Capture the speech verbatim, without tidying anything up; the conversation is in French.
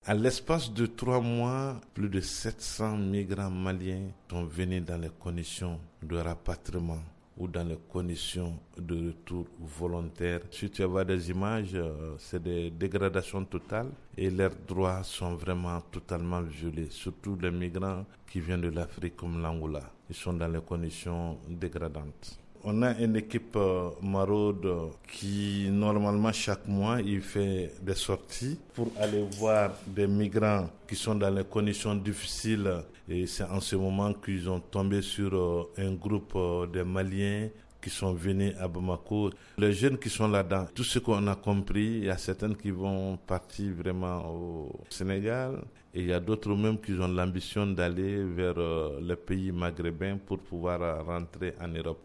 À l'espace de trois mois, plus de sept cents migrants maliens sont venus dans les conditions de rapatriement ou dans les conditions de retour volontaire. Si tu vois des images, euh, c'est des dégradations totales et leurs droits sont vraiment totalement violés, surtout les migrants qui viennent de l'Afrique comme l'Angola. Ils sont dans les conditions dégradantes. On a une équipe euh, maraude qui, normalement, chaque mois, il fait des sorties pour aller voir des migrants qui sont dans les conditions difficiles. Et c'est en ce moment qu'ils ont tombé sur euh, un groupe euh, de Maliens qui sont venus à Bamako. Les jeunes qui sont là-dedans, tout ce qu'on a compris, il y a certaines qui vont partir vraiment au Sénégal et il y a d'autres même qui ont l'ambition d'aller vers euh, les pays maghrébins pour pouvoir euh, rentrer en Europe.